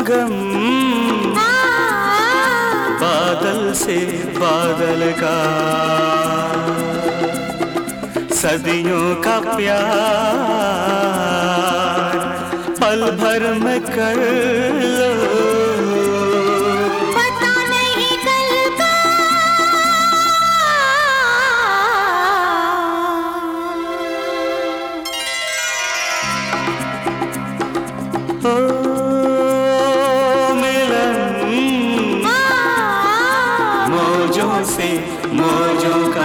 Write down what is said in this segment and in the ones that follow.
संगम बादल से बादल का, सदियों का प्यार पल भर में कर लो। पता नहीं कल का ओ मिलन मौजों से मौजों का,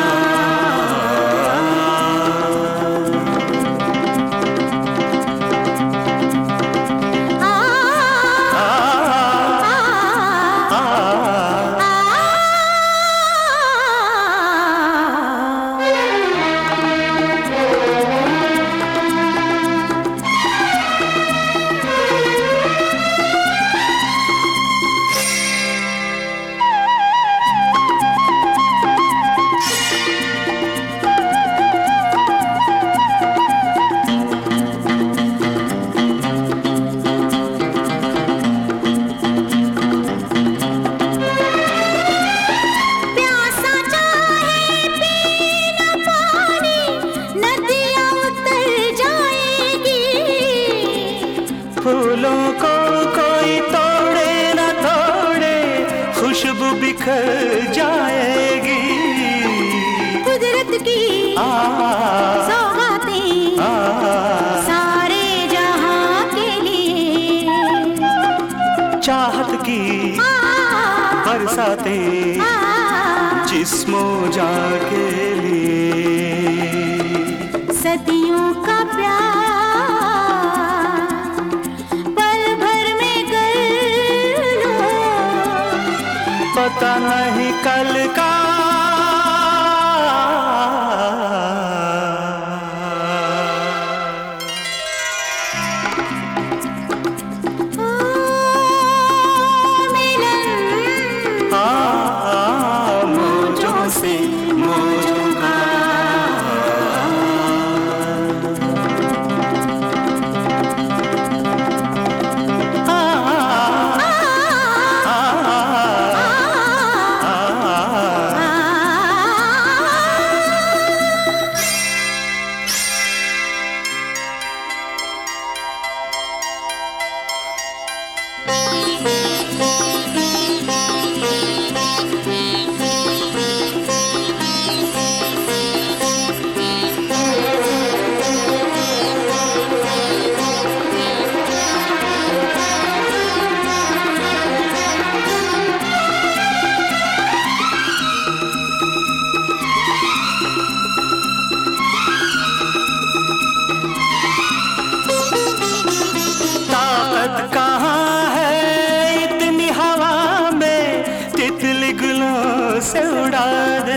फूलों को कोई तोड़े न तोड़े, खुशबू बिखर जाएगी। कुदरत की सौगातें सारे जहां के लिए, चाहत की बरसातें जिस्मों जान के लिए, सदियों का प्यार पल भर में कर लो। पता नहीं कल का मौजों से मौजों का। से उड़ा दे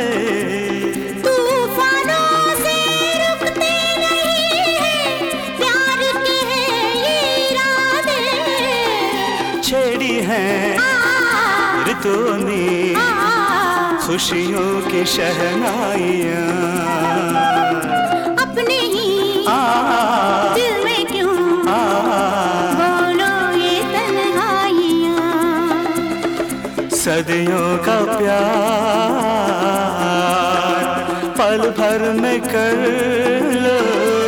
तूफानों से रुकते नहीं हैं, प्यार के हैं ये इरादे। छेड़ी हैं ऋतुओं ने खुशियों की शहनाइयाँ, अपने ही दिल में क्यों बोलो ये तन्हाइयाँ। सदियों का प्यार पल भर में कर लो।